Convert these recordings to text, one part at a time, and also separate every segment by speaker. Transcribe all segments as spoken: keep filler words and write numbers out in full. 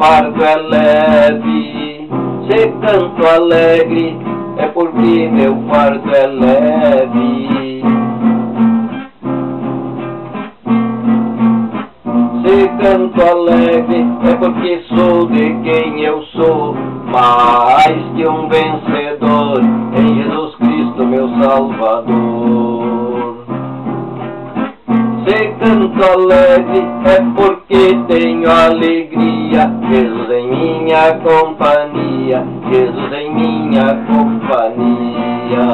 Speaker 1: fardo é leve. Se canto alegre, é porque meu fardo é leve. Se canto alegre, é porque sou de quem eu sou, mais que um vencedor, em Jesus Cristo meu Salvador. Se canto alegre, é porque tenho alegria, Jesus em minha companhia, Jesus em minha companhia.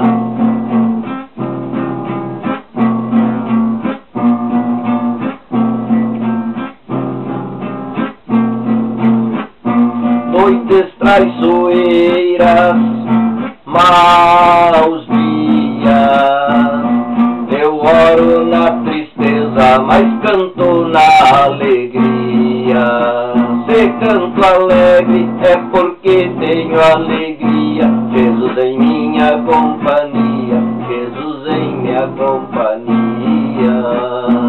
Speaker 1: Noites traiçoeiras, maus dias, eu oro na tristeza, mas canto na alegria. Se canto alegre, é porque tenho alegria, Jesus em minha companhia, Jesus em minha companhia.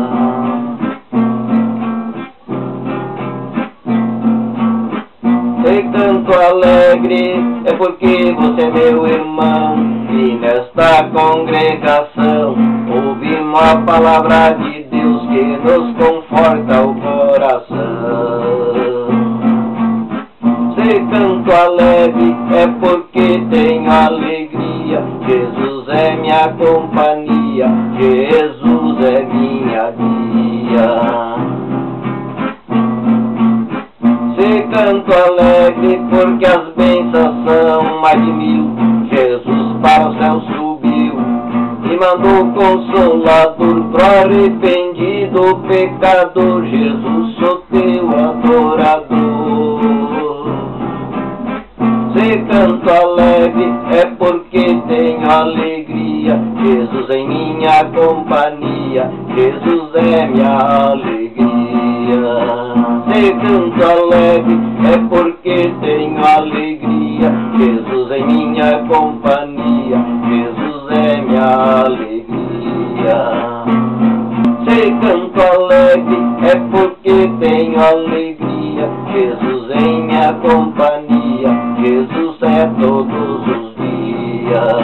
Speaker 1: Se canto alegre, é porque você é meu irmão, e nesta congregação ouvimos a palavra de Deus que nos conforta o coração. Se canto alegre, é porque tenho alegria, Jesus é minha companhia, Jesus é minha guia. Se canto alegre, porque as bênçãos são mais de mil, Jesus para o céu subiu e mandou consolador pro arrependido pecador. Jesus, sou teu adorador. Se canto alegre, é porque tenho alegria, Jesus em minha companhia, Jesus é minha alegria. Se canto alegre, é porque tenho alegria, Jesus em minha companhia, Jesus é minha alegria. Se canto alegre, é porque tenho alegria, Jesus em minha companhia, Jesus é todos os dias.